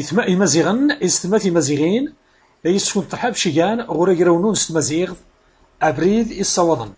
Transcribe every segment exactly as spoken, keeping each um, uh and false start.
إثماء مزيغن إستمات مزيغين لا يسكن تحب شيان غورا يرونون استمزيغ أبريد الصوضن.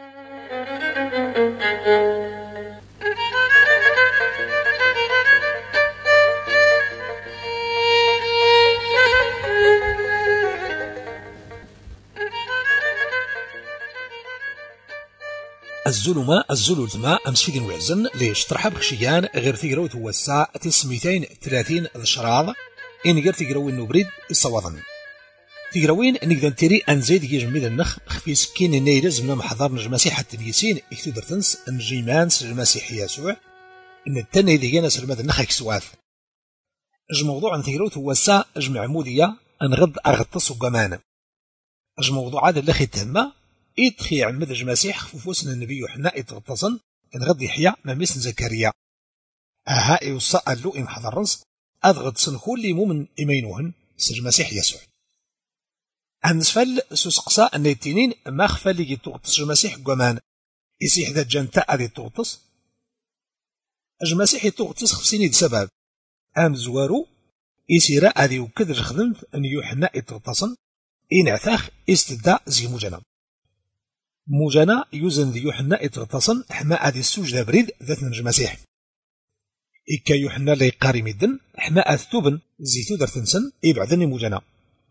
الزلمة الزلول الماء أمس فيدين وعزن ليش ترحب خشيان غير تيقرو توسع تسميتين ثلاثين الشراض إن غير تيقروين نبريد الصوضن تيقروين نقدر نتيري أنزيد يجمد النخ خفي سكين النيرز من محضر نجمسيحة التنيسين اكتدر تنس النجيمان المسيح يسوع إن التاني ديانا سلمات النخ اكسواث اج موضوع ان تيقرو توسع اج معمودية انغض أغطس وقمان اج موضوع هذا اللي خي تهمه إدخي عمد المسيح خفوفوسنا النبي يوحنا إتغطسن إن غد يحيى ما مثل زكريا أها يوصى له إن حضرنس أضغطسن كل مؤمن إيمانوهن سج المسيح يسوع أنسفل سوسقسا أن التنين ما خفى لي تغطس المسيح قمان يسيح ذا جنتا أدي تغطس المسيح تغطس خفسيني بسبب أم زوارو يسيرا أدي وكدر خدمت أن يوحنا إتغطسن إن عثاخ استدى زي مجنب موجانا يوزن ذي يوحنا اتغطسن حماء ذي السوج ذا بريد ذات نج مسيح إكا يوحنا لي قاري مدن حماء الثوبن زيتو در تنسن إبعدني موجانا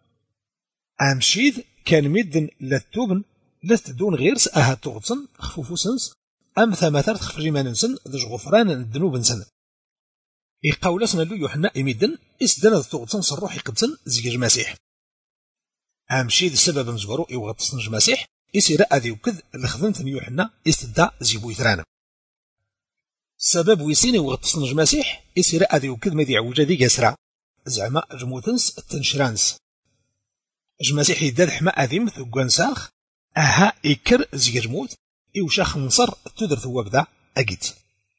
أمشيد كان مدن للثوبن لستدون غيرس أها تغطسن خفوفو سنس أم ثمثار تخفري ما ننسن ذج غفران الذنوب نسن إقاولسنا لو يوحنا إمدن إسدن ذا تغطسن صروحي قدسن زيج مسيح أمشيد السبب مزورو إوغطسن نج مسيح إسيرا أذي وكذ اللي خذنتني يوحنا إستدى زيبو يثرانا السبب ويسيني وغطسن المسيح إسيرا أذي وكذ مذيع وجدي قسرا زعما جموثنس التنشرانس المسيح يداد حما أذي مثل قوانساخ أها إكر زي جموت إوشاخ نصر تدر ثواب ذا أجيت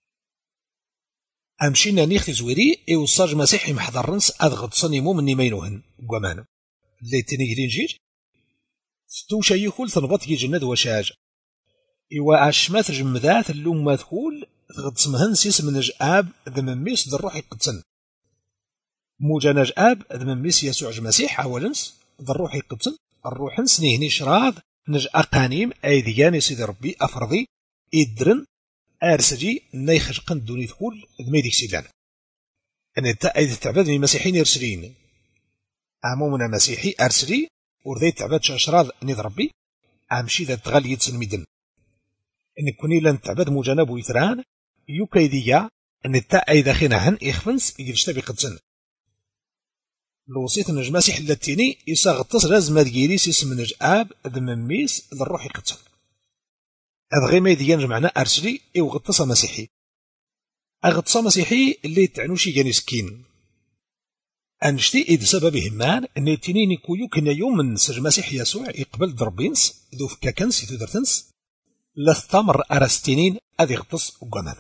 أمشينا نيختي زويري إوصاج مسيحي محضرنس أذغطسني مو مني مينوهن قوامان اللي تنيجرين جيج ستو شيخول ثنبط يجند وشاج إوا أشمات جمذات اللوم ماثكول تغطسمهن سيس من جآب ذمميس ذا الروح يقدسن موجا نجآب ذمميس يسوع المسيح أولنس ذا الروح يقدسن الروح نسنيهني شراض نج أقانيم أيديان سيدي ربي أفرضي إدرن أرسجي نيخش قند دوني ثكول ذميديك سيدان أن التأيد التعباد من مسيحين يرسلين عمومنا مسيحي أرسلي ورديت تعباد شاشراض نيد ربي أمشي ذا تغالي يتسن ميدن إن كوني لن تعباد مجانب ويثران يوكايدية أن التاء داخينا هن إخفنس يجرشتبي قدسن الوصيت نج مسيح اللاتيني يساغطس لازم ديريس اسم نج آب ذمميس ذا الروح قدسن أذغي ما يديان جمعنا أرسلي إو غطس مسيحي أغطس مسيحي اللي تعنوشي جاني سكين أنشتي إذ سببه مان أن التنين كويو كنا يوم من سج مسيح يسوع يقبل دربينس ذو فكاكنس يتودرتنس لثمر أرستينين أذي غطس وقمان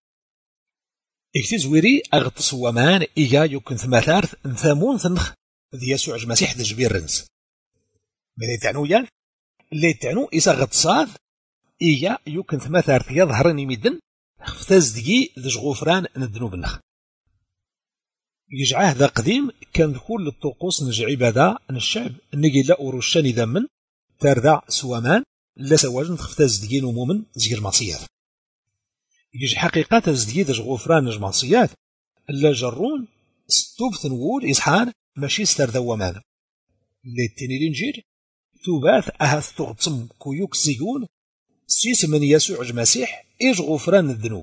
اكتز ويري أغطس ومان إيا يكن ثمثارث ثامون ثنخ ذي يسوع المسيح ذي جبيرنس ماذا تعنو يان اللي تعنو إسا غطساذ إيا يكن ثمثارث يظهرني مدن خفتاز دقي ذي غفران ندنوب النخ يجعاه ذا قديم كان ذكول الطقوس نج عبادة الشعب نجي لا ورشاني ذمن تردع سوامان لا سواجن تختاز دقين ومومن زي المعصيات يجي حقيقة تزديد دج غفران نج معصيات لا جرون ستوب ثنول إصحان ماشي ستر ذوامان اللي تاني الإنجيل ثوبات أهث تغطم كويوك زيون سيس من يسوع المسيح إيج غفران الذنوب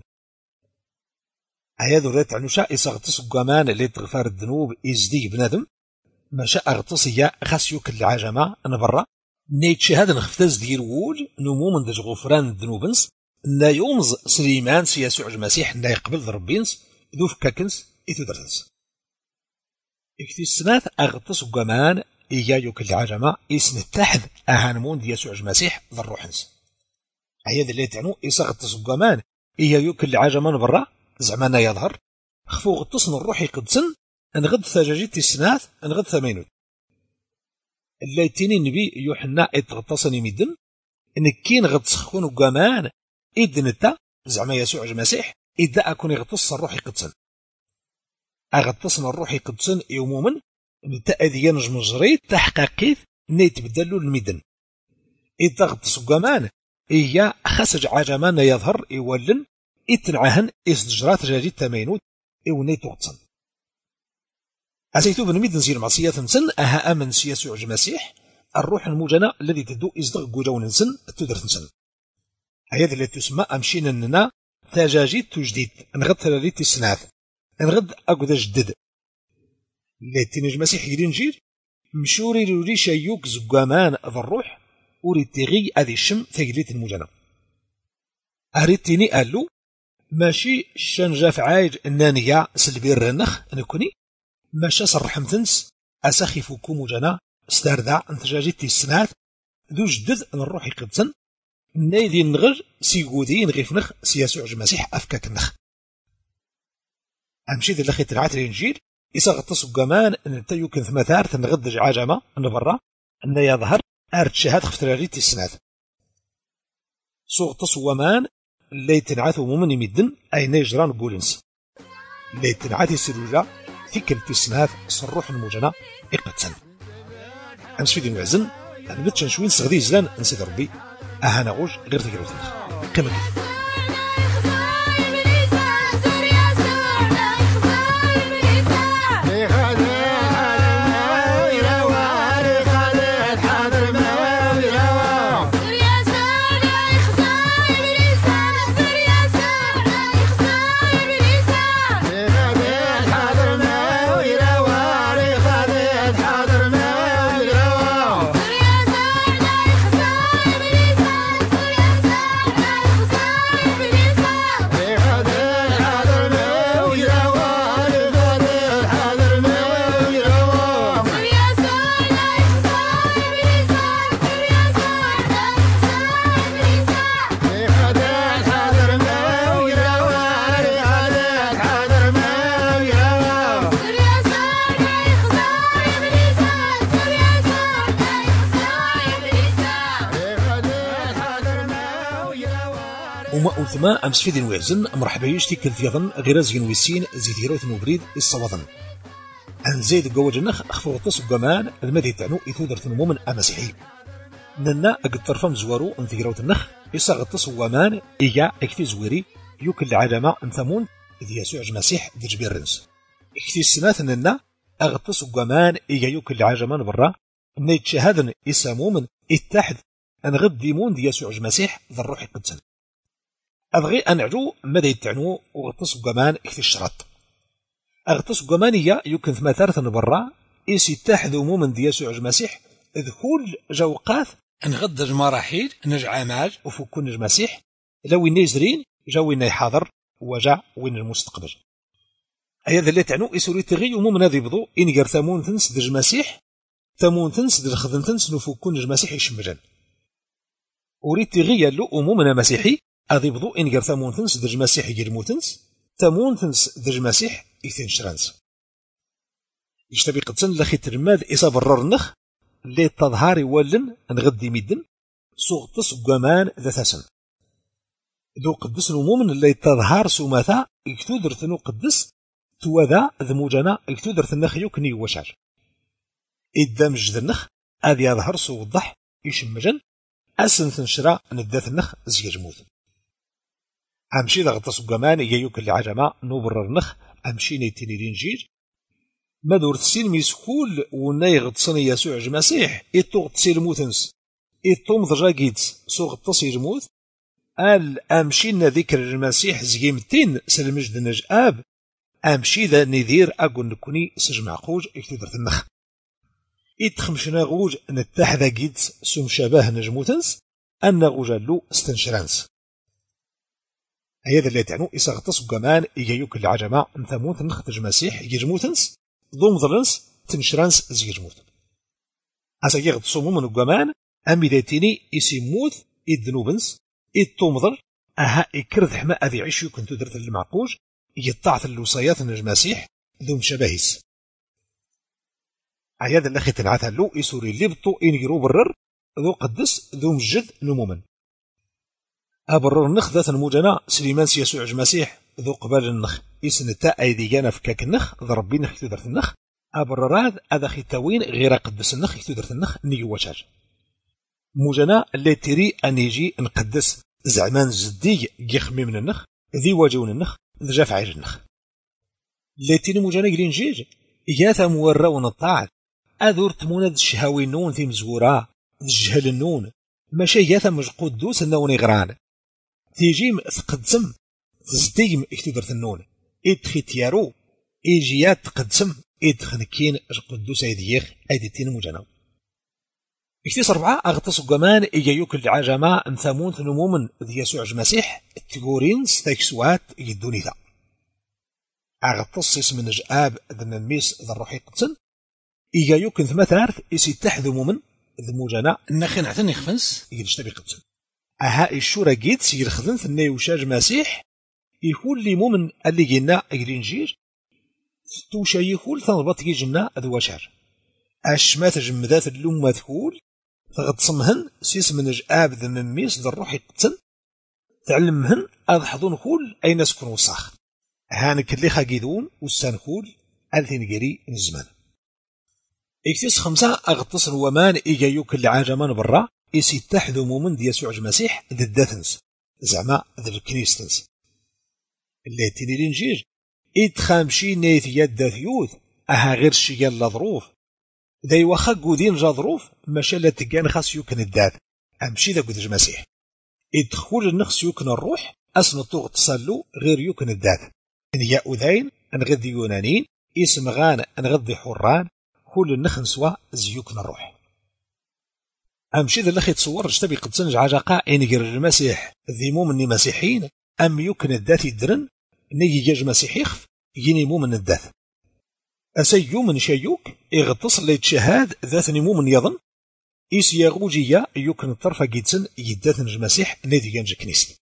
هذا ذات عنوشا إساغطس قامان اللي تغفر الذنوب إزدي بنادم ما شاء أغطس هي خاسيوك العجمة نبرا نيتشي هذا نختاز دير وول نمو من دج غفران الذنوبنس نا يومز سليمان سيسوع المسيح نا يقبل ربينس ذو فكاكنس إثو درتنس اكتي سنات أغطس قامان إيا يوك العجمة إسن التحد أهانمون دي يسوع المسيح ذا الروحنس هذا اللي تعنو إساغطس قامان إيا يوك العجمة نبرا زعما يظهر خفو غطسن الروح يقدسن انغد ثجاجيت السنات انغد ثمانون اللي تيني النبي يوحنا اتغطسني مدن ان كين غطس خون قامان إدن التا زعما يسوع المسيح إذا أكون يغطس الروح يقدسن أغطسنا الروح يقدسن يومومن نتا أذي ينجم جريد تحقيقيث نيت بدلو الميدن إذا غطس قمان إيا خسج عجمان يظهر يولن إتنعهن إسجرات جاجي تمينوت إو نيت غطسن أسيتو بن ميدن زير معصية سن أها أمن سياسو المسيح الروح الموجنة الذي تدو إصدق قجون سن تدر سن هذا اللي تسمى أمشين أننا ثجاجيت تجديد نغد لليت السناث نغد أقود جدد اللي تنج مسيح يدين جير مشوري لوري شيوك زقامان ذا الروح وريد تغي أذي الشم ثقليت الموجنة أريد تيني قالو ماشي شنجاف عايج النانية سلبير الرنخ نكوني ماشا صرحم تنس أساخي فوكو موجنة استردع انتجاجيت السناث ذو جدد نروح يقدسن نايدي نغر سيقودي نغيف نخ سياسوع المسيح أفكاك النخ أمشي ذي لخي تنعات الإنجيل إسا غطسو قمان أن تيوكن ثمثار تنغدج عجمة نبرا أن يظهر أرد شهاد خفتراريتي السناث سو غطسو ومان اللي تنعاثو ممن يمدن أي نيجران قولنس اللي تنعاثي سلوجا ثيكل في السناث صروح الموجنة إقبتسن أمس في دي المعزن أنا بتشن شوين سغدي زلان نسيد ربي أهانا غوش غير تجروتنا كما كيف وما ألتما أمس في ذي الوعزن مرحبا يشتي كالفيضن غير زين ويسين زيتيروت نوبريد الصوضن أن زيد قوج النخ أخفوطس وقمان المدي تعنو إثودر تنمو من أمسيحي ننا أقد طرفم زوارو انثيروت النخ إسا غطس وقمان إيا اكتي زويري يوكل العالمة انثمون ذي يسوع المسيح ذي جبير رنس اكتي السناث ننا أغطس وقمان إيا يوكل العالمة برا نيت شهادن إسامو من اتحد أن غد ديمون ذي يسوع المسيح ذا الروح القدسن أبغي أن أعلو ماذا يتعنو وغطس قمان اكتي الشرط أغطس قمانية يمكن ثمثارة برا إيس يتحد عموما دي يسوع المسيح ذكول جوقاث نغدج مراحيل نجع ماج وفكون المسيح لو نيزرين جاوين يحاضر وجا وين المستقبل هذا اللي تعنو إسوري تغي عموما ذي بضو إن غير ثمون تنس دج المسيح ثمون تنس دج خذن تنس نفكون المسيح يشمجن أريد تغي له عموما مسيحي أذي بضو إن غير ثمون تنس دج المسيح يجي الموتنس ثمون تنس دج المسيح إثنين شرانس يشتبي قدسن لخي ترماد إسا برر النخ اللي تظهار يولن نغدي ميدن صغطس قمان ذاتسن ذو قدس نمومن اللي تظهار سوماثا يكتودر ثنو قدس توذا ذموجنا يكتودر ثنخ يوكني وشاج إذا مجد النخ أذي يظهر سوضح يشمجن أسن ثنشرا ندات النخ زيج موت أمشي ذا غطس قمان يوك اللي عجما نوبرر النخ أمشي نيتيني رينجير ما دور تسين ميسكول وناي غطسني يسوع المسيح إتو غطسي الموتنس إتو مضجا جيدس سو غطسي الموت قال أمشينا ذكر المسيح زيمتين سلمجد نجآب أمشي ذا نذير أقول نكوني سجمع خوج اكتدر النخ إتخمشنا غوج نتحذا جيدس سوم شباه نجموتنس أن غوجالو استنشرانس هذا اللي تعنو إسا غطس قمان إيجايوك اللي عجما نثموت نختج مسيح يجموتنس ضم ظلنس تنشرانس زيجموت أسا يغطسو من قمان أمي ذاتيني إسيموت إدنوبنس إدتومضر أها إكرذ حما أذي عيشو كنتو درت المعقوج يطاعت اللوصيات المسيح ذو مشابهيس هذا اللي تنعاتها له إسوري لبطو إنجرو برر ذو قدس ذو مجد نمومن أبرر نخ ذات الموجنا سليمان يسوع المسيح ذو قبال النخ إسن تا أيدي جانا فكاك النخ ضربي نخ تدرت النخ أبرراد أذا خيتاوين غير قدس النخ تدرت النخ نيجي وشاج موجنا اللي تري أن يجي نقدس زعمان زدي يخمي من النخ ذي واجون النخ ذي جاف عيج النخ اللي تري موجنا قلين جيج إياثا موراون الطاعة أذور تمونا ذي الشهاوي النون ذي مزورا ذي الجهل النون ماشي إياثا مجقود دوس النون غران تيجيم تقدسم تزديم إكتدرت النون إدخي تيارو إيجيات تقدسم إدخنكين جقدوس أيديخ أيديتين موجنا اكتيس أربعة أغطس قمان إيجا يوكل العجماء انثامون ثنمومن ذي يسوع المسيح التقورين ستيكسوات يدوني ذا أغطس اسم نجآب ذن الميس ذا الروحي قدسن إيجا يوكل ثمثارث إسي تحذمو من ذي موجنا نخين عتني خفنس يجتبي قدسن أها الشورى جيد سير خذن ثني وشاج مسيح يقول لي مؤمن اللي جينا الإنجيل ستو شيخول ثنبط يجنا ذو شار أشمات جمذات اللوم تقول تغتصمهن سيس من جآب ذا مميس ذا الروح يقتن تعلمهن أضحضون خول أين نسكن وصاخ هانك اللي خاقيدون والسان خول ألثين قري نزمان اكتس خمسة أغتصن ومان إيجا يوك اللي عاجمان برا إسي تحذو مؤمن دي يسوع المسيح ذا الداثنس زعما ذا الكنيستنس اللي تيني الانجيل إد خامشي نيث يد ثيوث أها غير شيال ظروف ذي وخا قودين جا ظروف ماشا تقان خاص يوكن الداث أمشي ذا قد المسيح إدخول النخس يوكن الروح أسنطوغ تصلو غير يوكن الداث إن يا أذين أنغذي يونانين اسم غان أنغذي حران كل النخن سوا زيوكن الروح أمشي ذا اللي تصور اجتبي قد سنج عجاقا إن يجر المسيح ذي مؤمن مسيحين أم يوكن الداث يدرن نيجي جاج مسيح يخف يجيني مؤمن الداث أسيو من شيوك إغتص اللي تشهاد ذات نمو من يظن إيس يغوجيا يوكن الطرفة جيدسن يداث نج مسيح نيدي جانج كنيست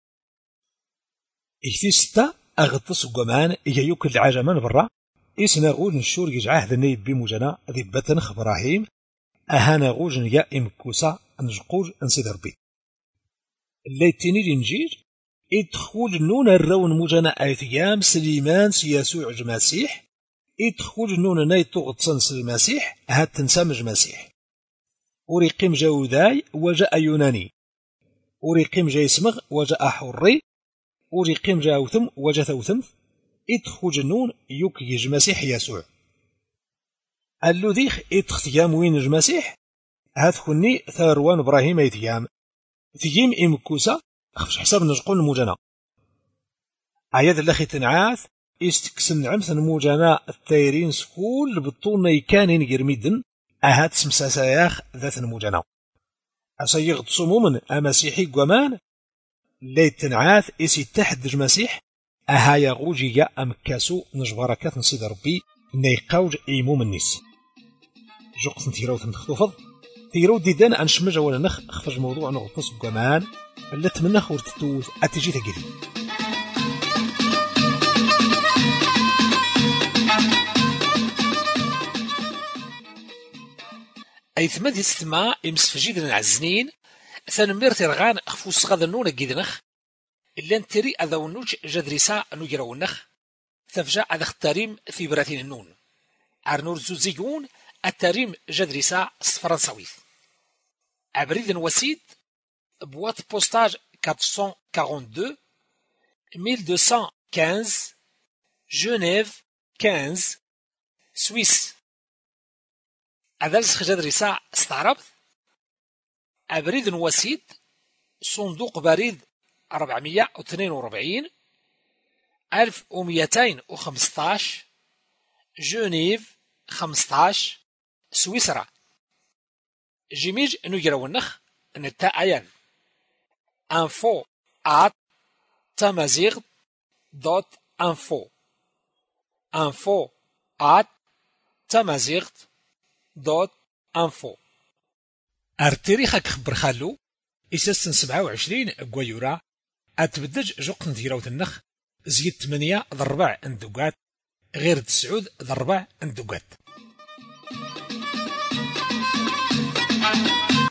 إكتستا أغتص قمان إيا يوكن العجمان برا إيس نغوج نشور يجعاه ذا نيب بمجنا ذي باتنخ براهيم أهانا غوج نيا إمكوسا نجقوج انسيد ربي اللي تيني الإنجيل إدخول نون الرون مجنا أيثيام سليمان سياسوع المسيح إدخول نون نايتوغ تصنس المسيح هات تنسامج مسيح وريقيم جاوداي وجاء يوناني وريقيم جاي سمغ وجاء حري وريقيم جاوثم وجاء ثوثم إدخول نون يوك يج مسيح يسوع اللو ذيخ إدختيام وين المسيح هات خني ثاروان إبراهيم أيثيام ثيام إمكوسا خفش حساب نجقون المجانا عياد اللخي تنعاث استكسن عمثن موجانا التايرين سكول بالطول يكانين يرميدن أهات سمساساياخ ذات الموجانا أسيغ تصمومن أمسيحي قوامان ليت تنعاث إسي تحت المسيح أها يغوجي أمكاسو نجباركات نصيد ربي نيقاوج إيموم النيس جوقت نتيرو تنخطفض تيرو ديدان أنشمج ولا نخ أخفج موضوع نغطس قوامان اللي تمنخ ورتتوث أتجي تقدي أيثمد يستمع إمسفجيد العزنين ثانمير ترغان أخفوس غاذا نون جيدنخ إلا نتري أذا ونوج جدرسا نجرا النخ تفجع أذا اختاريم في براثين النون عرنور زوزيون التاريم جدرسا فرنساويث عبريد وسيد بوات بوستاج أربعمائة واثنين وأربعين ألف ومئتين وخمسة جنيف خمسة سويس أذلس جدرسا استعربت أبريد وسيد صندوق بريد أربعمائة واثنين وأربعين ألف ومئتين وخمسة عشر جنيف خمسة عشر سويسرا جيميج نجرا ونخ نتا أيان info at tamazight دوت info info at tamazight دوت info أرتريخك خبر خالو إساسن سبعة وعشرين قويورا أتبدج جوقن ديراوت النخ زيد ثمانية ضربع اندوقات غير تسعود ضربع اندوقات